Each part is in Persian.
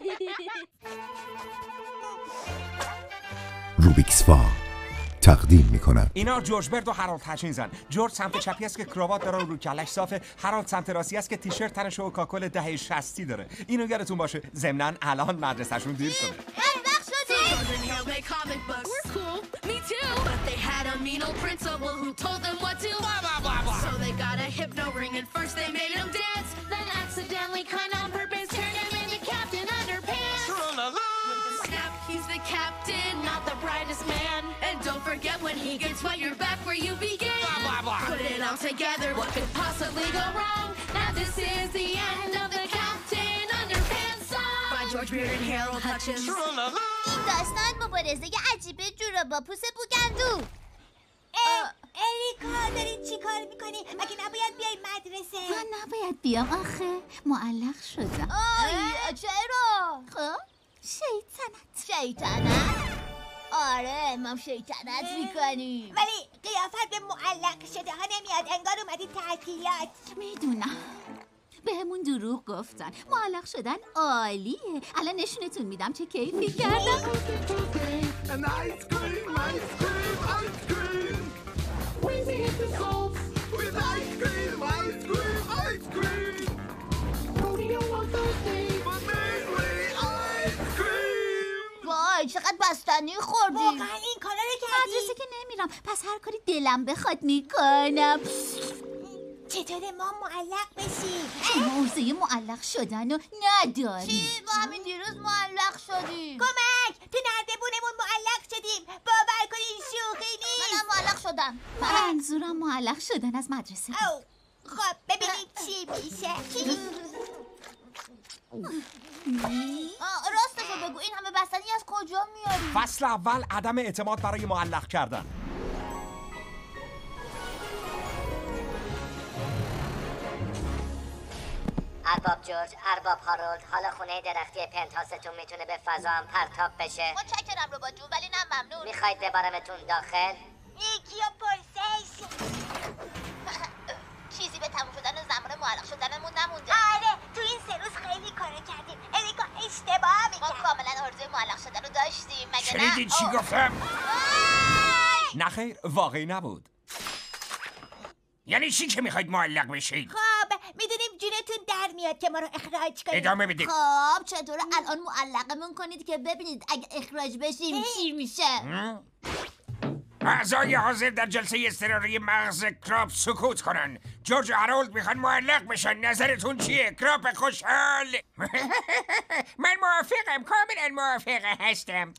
روبیکسفا تقدیم می‌کند. اینا جورج برد و هرالد هچینزن. جورج سمت چپی است که کراوات داره و رو کلش صافه. هرالد سمت راستی است که تیشرت تنش و کاکل دهه 60 داره. اینو یادتون باشه. ضمناً الان مدرسه‌شون دیر شده. Forget when he gets wet, you're back where you began. Put it all together, what could possibly go wrong? Now this is the end of the Captain Underpants song by George Beard and Harold Hutchins. این داستان مبارزه عجیب جورا با پوست بوگندو. اریکا داری چی کار میکنی؟ مگه نباید بیای مدرسه؟ من نباید بیام آخه معلق شدم. چرا؟ خب شیطنت؟ آره ما شیطنت میکنیم. ولی قیافت به معلق شده ها نمیاد، انگار اومدی تعطیلات. میدونم بهمون دروغ گفتن. معلق شدن عالیه. الان نشونتون میدم چه کیفی کردم. وای چقدر بستنی خوردی. واقعا این کارا رو کردی؟ مدرسه که نمیرم، پس هر کاری دلم بخواد میکنم. چطوره ما معلق بشیم؟ شما عرضه معلق شدن رو نداری. چی؟ ما همین دیروز معلق شدیم. کمک! تو نردبونمون معلق شدیم. باور کنین شوخی نیست. منم معلق شدم. منظورم معلق شدن از مدرسه بود. او خب ببینیم چی میشه. راستشو بگو این همه بستنی از کجا میاری؟ فصل اول عدم اعتماد برای معلق کردن. ارباب جورج، ارباب هارولد، حالا خونه درختی پنتهاستون میتونه به فضا هم پرتاب بشه. متشکرم ربات جون ولی نه ممنون. میخواید ببرمتون داخل؟ یکی و پرسش. چیزی به تموم شدن زمان معلق شدنمون نمونده. آره تو این 3 روز خیلی کارو کردیم. اریکا اشتباه ما میگه. کاملا آرزوی معلق شدن رو داشتیم مگه نه؟ شنیدین چی گفتم؟ نه خیر واقعی نبود. یعنی چی که میخواید معلق بشید؟ خب میدونیم جونتون در میاد که ما رو اخراج کنید. ادامه بدید. خب چطوره الان معلقمون کنید که ببینید اگه اخراج بشیم چی میشه؟ اعضای حاضر در جلسه اضطراری مغز کراپ سکوت کنن. جورج و هارولد میخوان معلق بشن. نظرتون چیه؟ کراپ خوشحال. من موافقم، کاملا موافق هستم.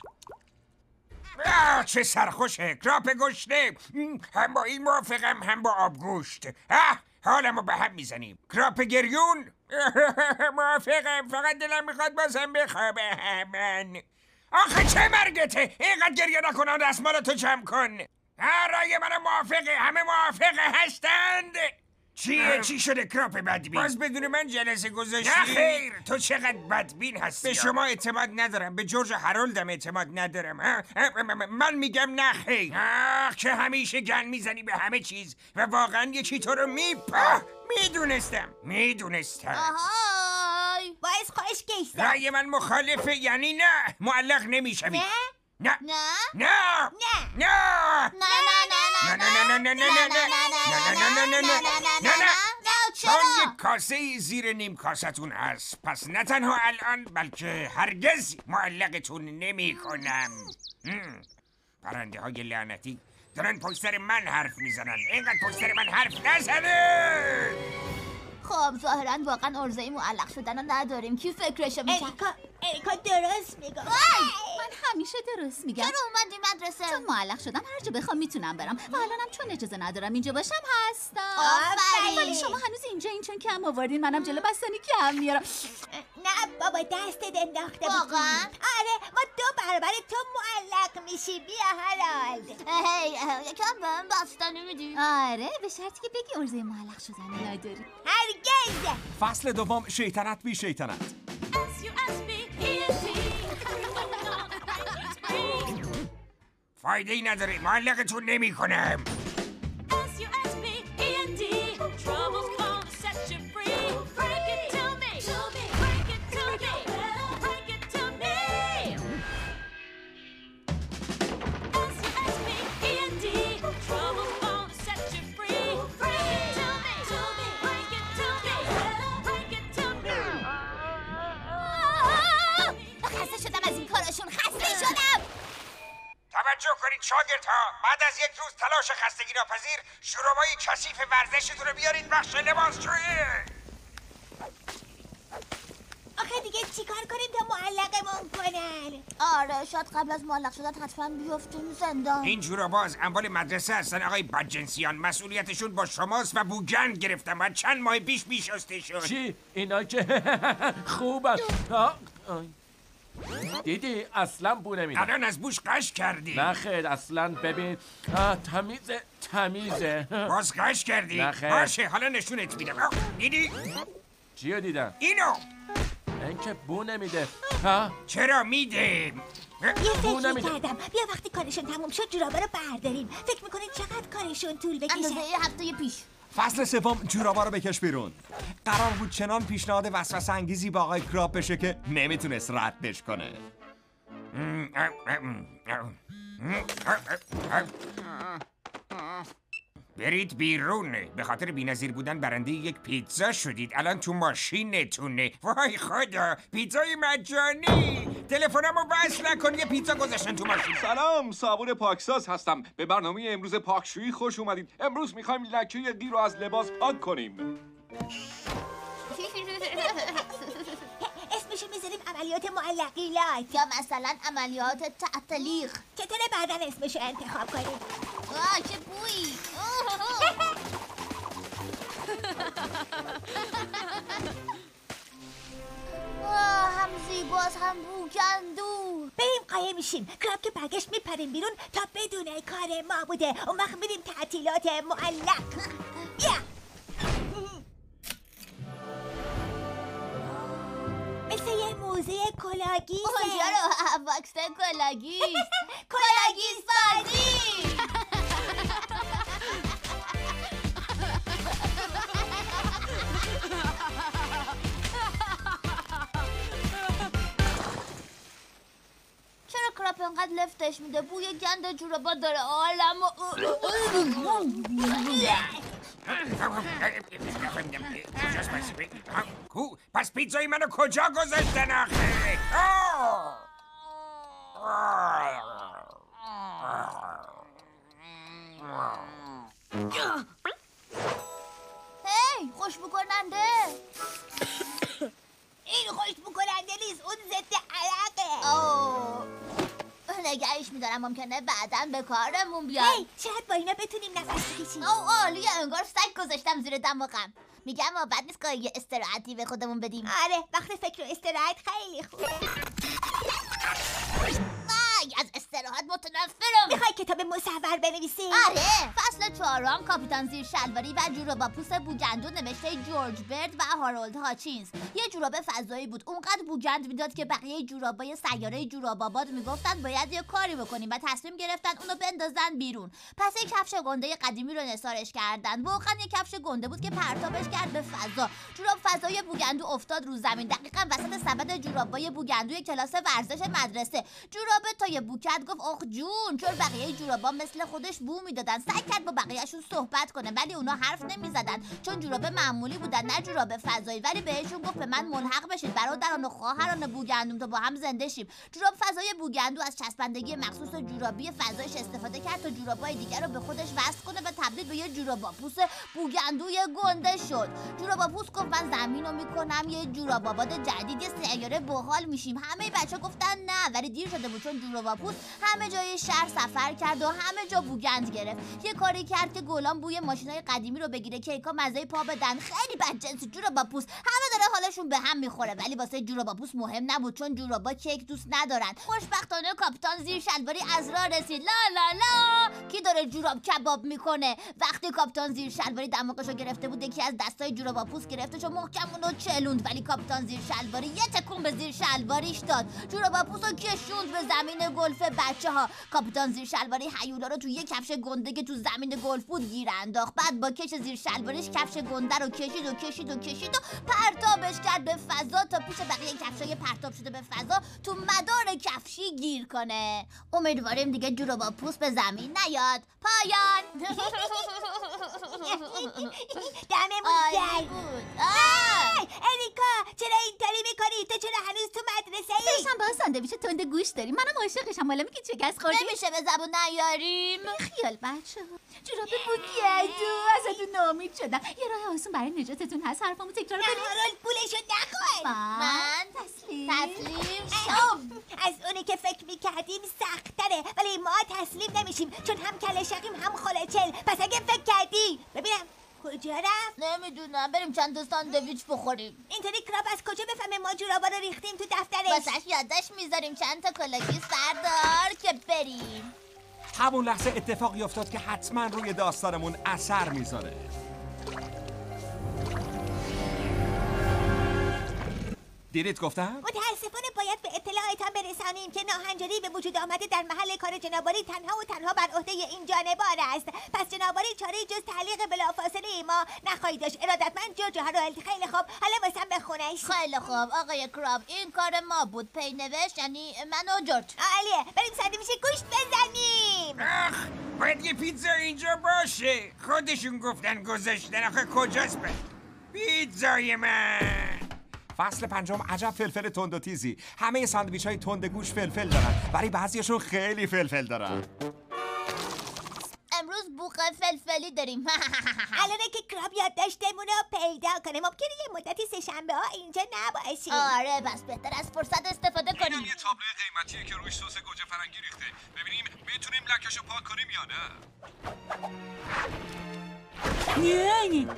چه سرخوشه. کراپ گشنه. هم با این موافقم هم با آبگوشت. حالمو به هم میزنیم. کراپ گریون. موافقم، فقط دلم میخواد بازم بخوابم. من آخه چه مرگته؟ اینقدر گریه نکنن، دستمالتو جمع کن. رای من موافقه، همه موافقه هستند. چیه؟ چی شده کراپ بدبین؟ باز بدون من جلسه گذاشتی؟ نه خیر، تو چقدر بدبین هستی. به شما اعتماد ندارم، به جورج و هارولدم اعتماد ندارم. من میگم نه خیر. که همیشه گن میزنی به همه چیز و واقعا یکی تو رو میدونستم. آهای باعث خوش گشتم. رای من مخالفه، یعنی نه، معلق نمیشوی. نه نه نه نه نه چون یک کاسه زیر نیم کاستون هست، پس نه تنها الان بلکه هرگز معلقتون نمی کنم. پرنده های لعنتی دارن پشت سر من حرف میزنن. اینقدر پشت سر من حرف نزنه. خب ظاهرا واقعا عرضه معلق شدن رو نداریم. کی فکرشو میکنه؟ اریکا درست میگه. من همیشه درست میگم. چرا اومدی مدرسه؟ چون معلق شدم هر جا بخوام میتونم برم و الانم چون اجازه ندارم اینجا باشم هستم. آفرین. ولی شما هنوز اینجا این چون کم آوردین، منم جلو بستنی کم میارم. نه بابا دستت انداخته بودی. واقعا؟ آره ما 2 برابر تو معلق میشی. بیا هارولد. یکم بهم بستنی میدی؟ آره به شرطی که بگی عرضه معلق شدن نداری. هرگز. فصل دوم شیطنت بی شیطنت. فایده ای نداره، معلقتون نمی کنم. شاگردها بعد از یک روز تلاش خستگی ناپذیر شورابای کثیف ورزشتون رو بیارید بخش لباسشویی. آخه دیگه چیکار کنیم تا معلقمون کنن؟ آره شاید قبل از معلق شدن حتما بیفتیم زندان. این جورابا از اموال مدرسه هستن آقای بدجنسیان. مسئولیتشون با شماست و بوگند گرفتن و چند ماه پیش بیشسته شد. چی؟ اینا که خوب است. دیدی اصلا بو نمیدن. الان از بوش قش کردی. نه خیر اصلا ببین تمیزه. باز قش کردی؟ نه خیر. باشه حالا نشونت میدم. دیدی؟ چیو دیدم؟ اینو. این که بو نمیده. چرا میده؟ یه فکر کردم بیا وقتی کارشون تموم شد جورابا رو برداریم. فکر میکنید چقدر کارشون طول بکشه؟ اندازه هفته پیش. فصل سوم جورابا رو بکش بیرون. قرار بود چنان پیشنهاد وسوسه انگیزی با آقای کراپ بشه که نمیتونست ردش کنه. برید بیرون. به خاطر بی‌نظیر بودن برنده یک پیتزا شدید. الان تو ماشینتونه. وای خدا پیتزای مجانی. تلفنمو وصل نکن یه پیتزا گذاشتن تو ماشین. سلام صابون پاکساز هستم. به برنامه امروز پاکشویی خوش اومدید. امروز میخوایم لکه قیر رو از لباس پاک کنیم. اسمشو میذاریم عملیات معلقیلات یا مثلا عملیات تعطلیق. چطوره بعدا اسمشو انتخاب کنیم؟ چه بویی. هم زیباست هم بوگندو. بریم قایم میشیم. کراپ که برگشت میپریم بیرون تا بدون کار ما بوده. اون وقت میریم تعطیلات معلق. بیا مثل یه موزه کلاگیسه. چرا واکس کلاگیس. کلاگیس بازی. چرا کراپ انقدر لفتش میده؟ بوی گند جورابا داره عالم پس پیتزای منو کجا گذاشتن آخه؟ هی خوشبو کننده. این خوشبو کننده نیست اون ضد عرقه. نگهش میدارم ممکنه بعداً به کارمون بیاد. هی شاید با اینا بتونیم نفس بکشیم. عالیه انگار سگ گذاشتم زیر دماغم. میگم بد نیست که یه استراحتی به خودمون بدیم. آره وقت فکر و استراحت خیلی خوبه. از استراحت متنفرم. میخوای کتاب مصور بنویسی؟ آره. فصل 4 کاپیتان زیر شلواری و جورابا پوست بوگندو نوشته جورج برد و هارولد هاچینز. یه جوراب فضایی بود اونقدر بوگند میداد که بقیه جورابای سیاره جوراب‌آباد میگفتن باید یه کاری بکنیم و تصمیم گرفتن اونو بندازن بیرون. پس یه کفش گنده قدیمی رو نثارش کردن. واقعا یه کفش گنده بود که پرتابش کرد به فضا. جوراب فضایی بوگندو افتاد رو زمین دقیقاً وسط سبد جورابای بوگندوی کلاس ورزش مدرسه. جوراب تا یه بو کرد گفت آخ جون، چون بقیه جورابا مثل خودش بو میدادن. سعی کرد با بقیه‌شون صحبت کنه ولی اونا حرف نمیزدن چون جوراب معمولی بودن نه جوراب فضایی. ولی بهشون گفت به من ملحق بشید برادران و خواهران بوگندوم تا با هم زنده شیم. جوراب فضای بوگندو از چسبندگی مخصوص جورابی فضایش استفاده کرد تا جورابای دیگر رو به خودش وصل کنه و تبدیل به یه جوراباپوس بوگندوی گنده شد. جوراباپوس گفت من زمین رو میکنم یه جوراب‌آباد جدید، یه سیاره باحال میشیم. همه بچه‌ها گفتن نه ولی دیر شده بود چون جوراباپوس همه جای شهر سفر کرد و همه جا بوگند گرفت. یه کاری کرد که گلان بوی ماشینای قدیمی رو بگیره، کیکا مزه پا بدن. خیلی بدجنس جوراباپوس. همه داره حالشون به هم میخوره ولی واسه جوراباپوس مهم نبود چون جورابا کیک دوست ندارن. خوشبختانه کاپیتان زیر شلواری از راه رسید. لا لا لا کی داره جوراب کباب میکنه؟ وقتی کاپیتان زیر شلواری دماغشو گرفته بود یکی از دستای جوراباپوس گرفتش و محکم اونو چلوند ولی کاپیتان زیر شلواری یه تکون به زیر شلواریش داد. جوراباپوسو کشوند به زمین گلف بچه‌ها. کاپیتان زیر شلواری هیولا رو توی یه کفش گنده که تو زمین گلف بود گیر انداخت. بعد با کش زیر شلواریش کفش گنده رو کشید و پرتابش کرد به فضا تا پیش بقیه کفشای پرتاب شده به فضا تو مدار کفشی گیر کنه. امیدواریم دیگه جوراباپوس به زمین نیاد. پایان. دممون عالی گرم. بود. اریکا چرا اینطوری میکنی؟ تو چرا هنوز تو مدرسه ای؟ داشتم با ساندویچ تند گوش داریم. منم عاشقشم. حالا میگی شکست خوردی؟ نمیشه به زبون نیاریم. خیال بچه جوراب بوگیدو ازتون ناامید شدم. یه راه آسون برای نجاتتون هست. حرفامو تکرار کنید. هارولد پولشو نخور. من تسلیم از اونی که فکر میکردیم سخت‌تره، ولی ما تسلیم نمیشیم چون هم کله شقیم هم خلچل. پس اگه فکر کردی ببینم کجا رفت؟ نمیدونم. بریم چند تا ساندویچ بخوریم. اینطوری کراپ از کجا بفهمه ما جورابا رو ریختیم تو دفترش؟ واسش یادداشت میذاریم چند تا کلاگی سردار که بریم. همون لحظه اتفاقی افتاد که حتما روی داستانمون اثر میذاره. دیدید گفتم؟ متاسفانه باید به اطلاعتان برسانیم که ناهنجاری به وجود آمده در محل کار جنابالی تنها و تنها بر عهده این جانبار است. پس جنابالی چاره جز تعلیق بلافاصله ما نخواهید داشت. ارادتمند جورج هارولد. خیلی خوب، حالا واسم بخونش. خیلی خوب آقای کراب، این کار ما بود. پی نوشت یعنی من و جورج. عالیه، بریم ساندویچ گوشت بزنیم. باید یه پیتزا اینجا باشه. خودشون گفتن گذاشتن. آخه کجاست پیتزای من؟ فصل 5 عجب فلفل تند و تیزی. همه ساندویچ های تند گوش فلفل دارن، ولی بعضیشون خیلی فلفل دارن. امروز بوق فلفلی داریم. الانه که کراب یادداشتمون رو پیدا کنه. ممکنه یه مدتی سه‌شنبه ها اینجا نباشیم. آره، پس بهتر از فرصت استفاده کنیم. یه تابلو قیمتیه که روش سس گوجه فرنگی ریخته. ببینیم میتونیم لکشو پاک کنیم یا نه.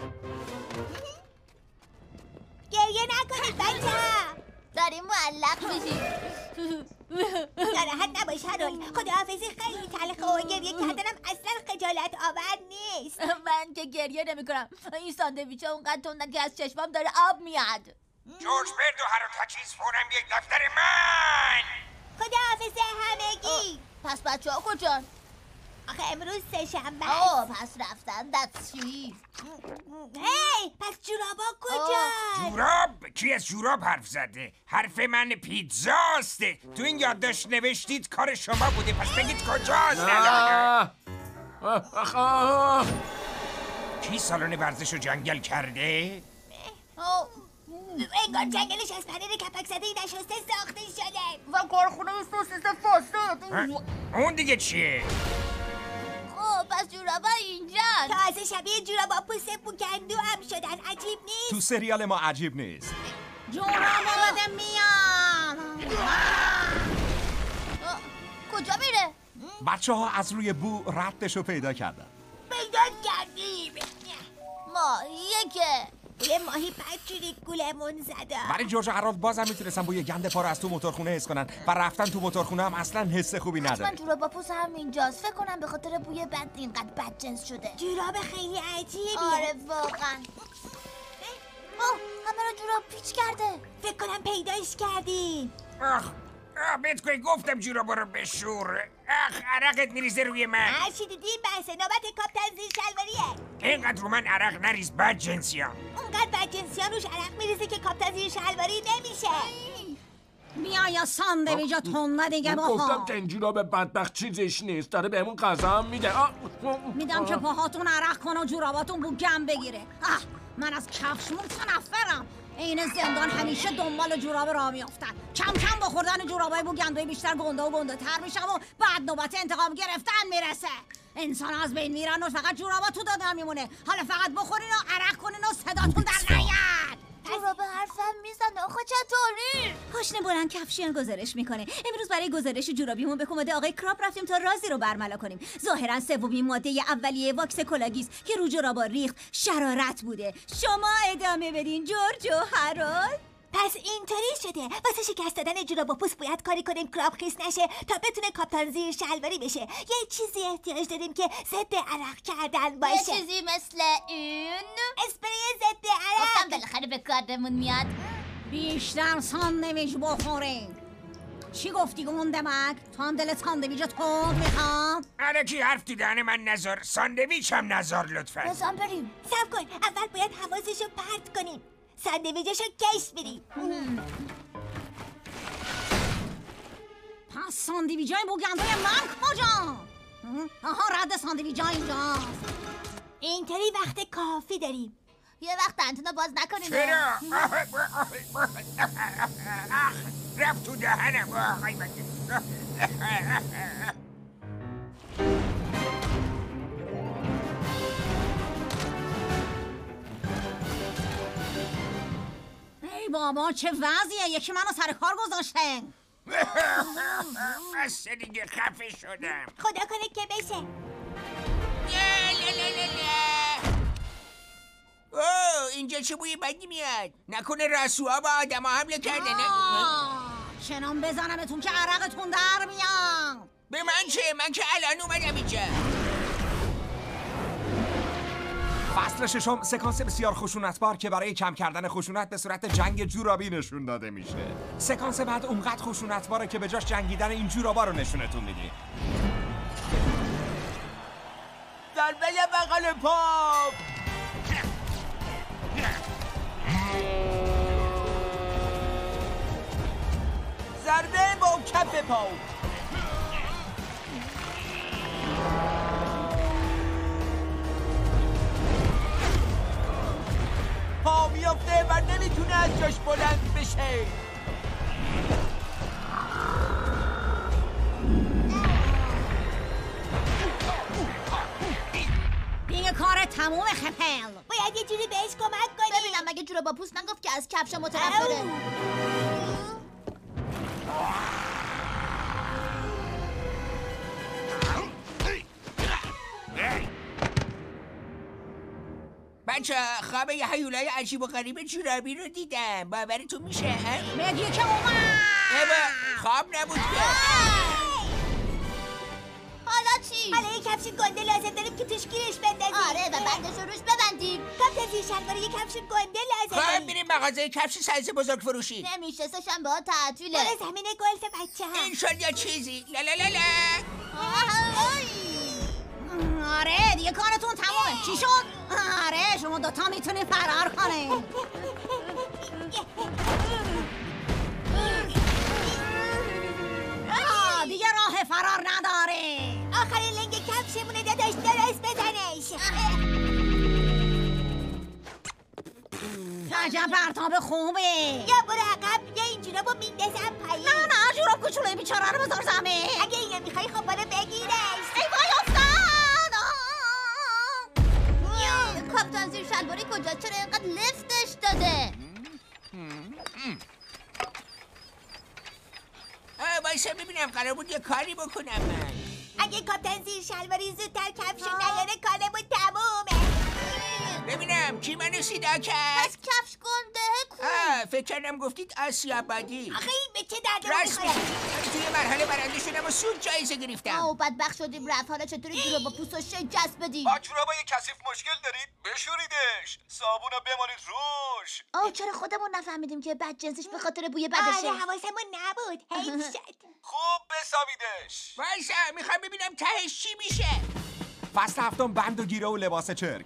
گریه نکنید بچه‌ها. داریم معلق میشیم. ناراحت نباش هارولد. خداحافظی خیلی تلخه و گریه کردنم اصلا خجالت آور نیست. من که گریه نمی کنم. این ساندویچ ها اونقدر تندن که از چشمام داره آب میاد. جورج برد و هر تچیز فورم یک دفتر من. خداحافظ همگی. پس بچه ها کجا؟ آخه امروز سه‌شنبه پس رفتن. That's she. هی، پس جورابا کجا؟ جوراب؟ کی از جوراب حرف زده؟ حرف من پیتزاست. تو این یادداشت نوشتید کار شما بوده، پس بگید کجاست الان؟ کی سالن ورزش رو جنگل کرده؟ انگار جنگلش از پنیر کپک زده نشسته ساخته شده. و کارخونه سوسیس فاسد. اون دیگه چیه؟ پس جورابا اینجا. تازه شبیه جورابا پوست بوگندو هم شدن. عجیب نیست؟ تو سریال ما عجیب نیست. جورابا بده میام. کجا میره؟ بچه ها از روی بو ردشو پیدا کردن. پیدا کردیم. ماهیه که یه ماهی بدجوری گولمون زده. برای جورج هارولد بازم میتونستن بوی گند پا رو از تو موتورخونه حس کنن و رفتن تو موتورخونه هم اصلا حس خوبی نداره. من جورابا پوست هم اینجاست. فکر کنم به خاطر بوی بد اینقدر بدجنس شده. جوراب خیلی عجیبیه. آره واقعا. همه رو جوراب پیچ کرده. فکر کنم پیداش کردیم. بهت گفتم جورابا رو بشور. عرقت میریزه روی من. هر چی دیدیم بحث نوبت کاپتن زیر شلواریه. اینقدر رو من عرق نریز بد جنسیان. اونقدر بد جنسیان روش عرق میریزه که کاپتن زیر شلواری نمیشه. بیا یا ساندویجا تنده دیگه بخور. گفتم که این جوراب بدبخت چیزش نیست. داره بهمون غذا میده. میدم که پاهاتون عرق کنه و جوراباتون بو گم بگیره. من از کفش متنفرم. این زندان همیشه دنبال جوراب راه میافتن. کم کم با خوردن جورابای بوگندوی بیشتر گنده و گنده تر میشم و بعد نوبت انتقام گرفتن میرسه. انسان از بین میرن و فقط جورابا تو دادن میمونه. حالا فقط بخورین و عرق کنین و صداتون در نیاد. جوراب حرفم میزنه. آخه چطوری؟ پاشنه بلند کفشیان گزارش میکنه. امروز برای گزارش جورابیمون به کمد آقای کراپ رفتیم تا رازی رو برملا کنیم. ظاهرا سومین ماده اولیه واکس کلاگیس که رو جورابا ریخت شرارت بوده. شما ادامه بدین جورج و هارولد. پس اینطوری شده. واسه شکست دادن جورابا پوست باید کاری کنیم کراپ خیس نشه تا بتونه کاپتان زیر شلواری بشه. یه چیزی احتیاج داریم که ضد عرق کردن باشه. یه چیزی مثل این اسپری ضد عرق. گفتم بالاخره به کارمون میاد. بیشتر ساندویچ بخوریم. چی گفتی گندمک؟ تو هم دلت ساندویچ تند میخوام؟ الکی حرف تو دهن من نذار. ساندویچ هم نذار لطفا. بزن بریم. صبر کن، اول باید حواسشو پرت کنیم. ساندویچشو کش بریم. پس ساندویچای بوگندوی من کجا؟ آها رد ساندویجا اینجاست. اینطوری وقت کافی داریم. یه وقت دهنتونو باز نکنین. چرا؟ رفت تو دهنم. ای بابا چه وضعیه، یکی منو سر کار گذاشته. بس دیگه خفه شدم. خدا کنه که بشه. اوه اینجا چه بوی بدی میاد. نکنه رسوها با آدم ها حمله کردن. چنان بزنمتون که عرقتون در میاد. به من چه؟ من که الان اومدم اینجا. فصل ششم سکانس بسیار خشونتبار که برای کم کردن خشونت به صورت جنگ جورابی نشون داده میشه. سکانس بعد اونقدر خشونتباره که به جاش جنگیدن این جورابا رو نشونتون میدی. ضربه بغل پاپ. ضربه با کف پاپ. پا میافته و نمیتونه از جاش بلند بشه. دیگه کار تموم خپل. باید یه جوری بهش کمک کنی. ببینم مگه جورابا پوست نگفت که از کفش متنفره. بچه خواب یه هیولای عجیب و غریب جورابی رو دیدم. باورتون میشه؟ مگه که اومد. خواب نبود که. حالا چی؟ حالا یه کفش گنده لازم داریم که توش گیرش بندازیم. آره و بندش رو روش ببندیم. کاپتن زیر شلوار یه کفش گنده لازم خواهم داریم. بریم مغازه کفش سایز بزرگ فروشی. نمیشه سه‌شنبه ها تعطیله. برو زمین گلف بچه ها. این شد یا چیزی. لا لا لا لا. آره دیگه کارتون تمومه. چی شد؟ آره شما دوتا میتونید فرار کنید. دیگه راه فرار نداره. آخرین لنگ کفشمونه داداش درست بزنش. عجب پرتاب خوبه. یا برو عقب یا این جورابو میندازم پایین. نه جوراب کوچولوی بیچاره رو بذار زمین. اگه اینو میخوای خب برو بگیرش. ای وای افتاد. کاپتان زیر شلواری کجا؟ چرا اینقدر لفتش داده؟ وایسا ببینم قرار بود یه کاری بکنم من. اگه کاپتن زیر شلواری زودتر کفشو نیاره کارمون تمومه. ببینم کی منو صدا کرد؟ پس کفش گنده کو؟ فکر کردم گفتید آسیابادی. آخه این به چه درد راست میگی. توی مرحله برنده شدم و سود جایزه گرفتم. او بدبخت شدیم رفت. حالا چطوری جورابا پوست و شکست بدیم؟ با جورابای کثیف مشکل دارید؟ بشوریدش. صابونو بمانید روش. آه چرا خودمون نفهمیدیم که بدجنسش به خاطر بوی بدشه؟ آره حواسمون نبود. حیف شد. خوب بسابیدش. وایسا میخوام ببینم تهش چی میشه. فصل هفتم بند و گیره و لباس چرک.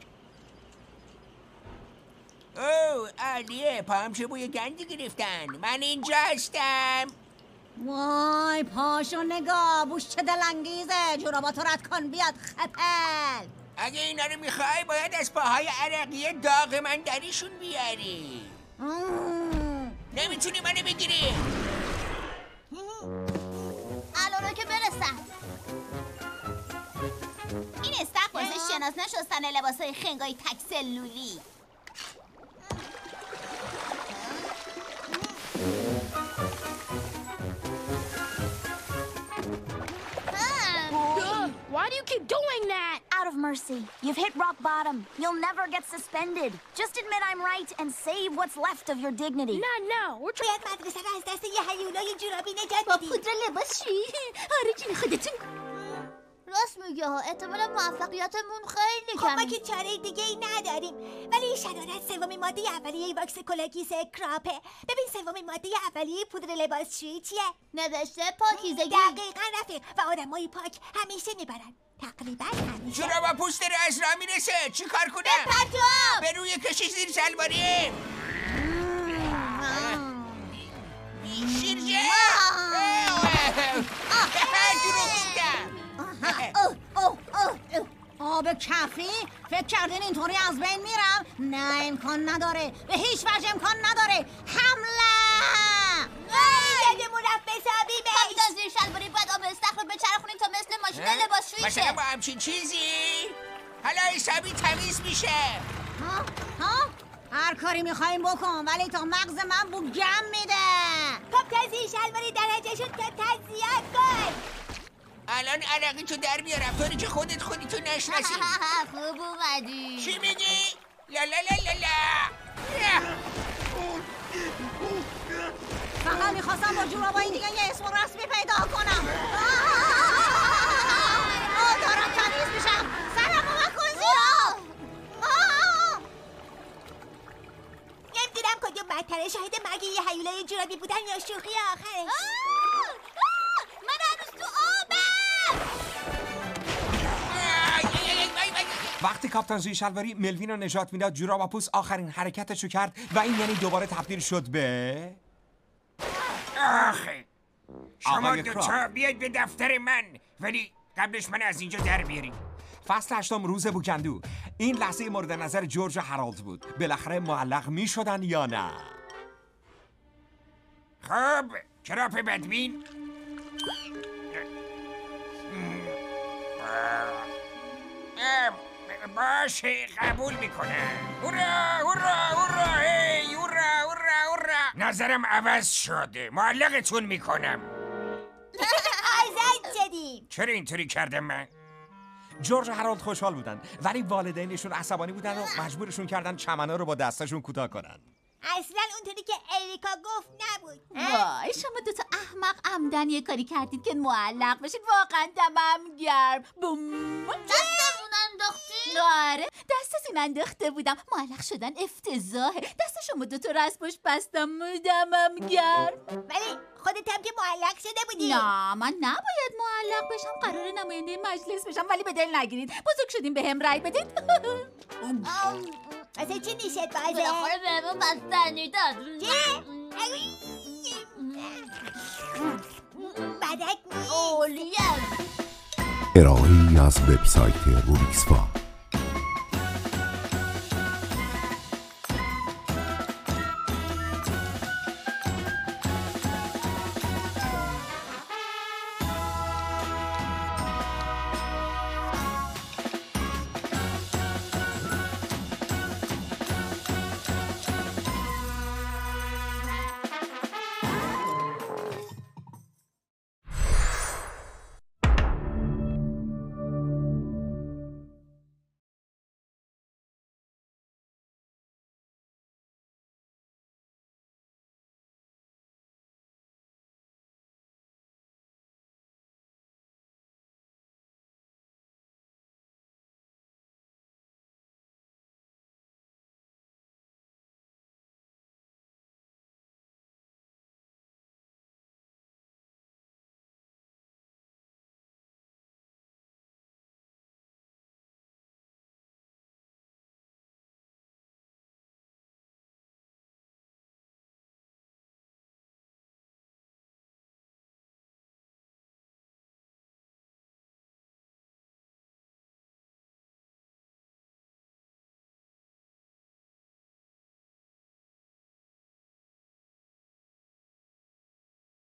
اوه عالیه. پاهم چه بوی گندی گرفتن. من اینجا هستم. وای پاشو نگاه بوش چه دلانگیزه. جوراباتو رد کن بیاد خپل. اگه اینا رو میخوای باید از پاهای عرقی داغ من دریشون بیاری. نمیتونی منو بگیری. الان که برسن. این استخ واسه شناس نشستن لباسای خنگای تک سلولی. Why do you keep doing that? Out of mercy. You've hit rock bottom. You'll never get suspended. Just admit I'm right and save what's left of your dignity. No. We're trying. باید مدرسه رو از دست یه هیولای جورابی نجات با بدیم. پودر لباس چی؟ آره جونی خودتون. راست میگه ها. احتمال موفقیتمون خیلی خب ما کمه. که چاره دیگه ای نداریم. ولی این شرارت سومین ماده اولیه واکس کلاگیس کراپه. ببین سومین ماده اولیه پودر لباسشویی چیه؟ نوشته پاکیزگی. دقیقاً رفیق. و آدمای پاک همیشه میبرن. تقریبا همیشه. جورابا پوست داره از راه میرسه. چی کار کنم؟ پرتاب. به روی کشی زیر شلواری. شیرجه. دروغ گفتم. آب کفی؟ فکر کردین اینطوری از بین میرم؟ نه امکان نداره، به هیچ وجه امکان نداره. حمله! یه مربع حسابی بهش. کاپیتان زیر شلواری باید آب استخر رو بچرخونیم تا مثل ماشین لباسشویی شه. مثلا با همچین چیزی حالا حسابی تمیز میشه. ها؟ هر کاری میخوایم بکن ولی تا مغز من بو گم میده. کاپیتان زیر شلواری درجه شد که تزیاد کن. الان عرقی تو در میارم طوری که خودتو نشناسی. خوب اومدی. چی میگی؟ لا لا لا لا لا. فقط میخواستم با جورابای دیگه یه اسم رسمی پیدا کنم. دارم تمیز میشم. سرم رو بکن زیرا. نمیدونم کدوم بدتره، شاهد مرگ یه هیولای جورابی بودن یا شوخی آخرش. من هنوز تو آبم. وقتی کاپیتان زیر شلواری ملوین رو نجات میداد، جوراباپوس آخرین حرکتشو کرد و این یعنی دوباره تبدیل شد به آخه شما دوتا بیاید به دفتر من، ولی قبلش من از اینجا در بیاریم. فصل 8 روز بوگندو. این لحظه مورد نظر جورج و هارولد بود. بالاخره معلق می شدن یا نه؟ خب کراپ بدبین باشه قبول میکنم. هورا هورا هورا هی هورا هورا هورا. نظرم عوض شده، معلقتون میکنم. آزاد شدیم. چرا اینطوری کردم من؟ جورج و هارولد خوشحال بودن ولی والدینشون عصبانی بودن و مجبورشون کردن چمنا رو با دستشون کوتاه کنن. اصلا اونطوری که اریکا گفت نبود. وای شما دوتا احمق عمدن یه کاری کردید که معلق بشید. واقعا دمم گرم. بوم. دستمون انداختی؟ آره دستتون انداخته بودم. معلق شدن افتضاحه. دست شما دوتا رو از پشت بستم. دمم گرم. ولی خودت هم که معلق شده بودی. نه من نباید معلق بشم. قرار نماینده مجلس بشم ولی به دل نگیرید. بزرگ شدیم به هم رای بدید. واسه چی نیشت بازه؟ بالاخره بهمون بستنی داد. بدک نیست. اولیه. ارائه‌ای از وبسایت روبیکس فا.